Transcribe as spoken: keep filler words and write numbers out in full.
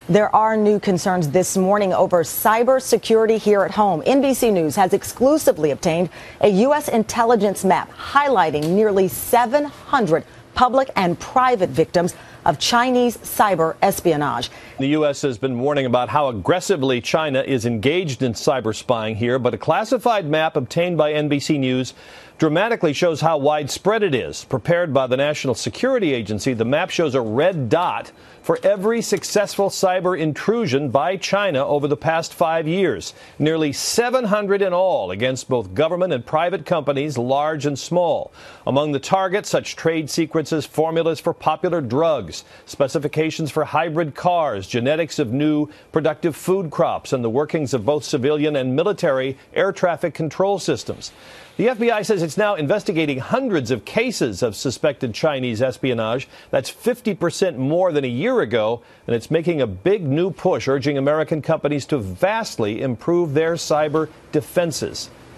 There are new concerns this morning over cybersecurity here at home. N B C News has exclusively obtained a U S intelligence map highlighting nearly seven hundred public and private victims of Chinese cyber espionage. The U S has been warning about how aggressively China is engaged in cyber spying here, but a classified map obtained by N B C News dramatically shows how widespread it is. Prepared by the National Security Agency, the map shows a red dot for every successful cyber intrusion by China over the past five years. Nearly seven hundred in all against both government and private companies, large and small. Among the targets, such trade secrets as formulas for popular drugs, specifications for hybrid cars, genetics of new productive food crops, and the workings of both civilian and military air traffic control systems. The F B I says it's now investigating hundreds of cases of suspected Chinese espionage. That's fifty percent more than a year ago, and it's making a big new push, urging American companies to vastly improve their cyber defenses.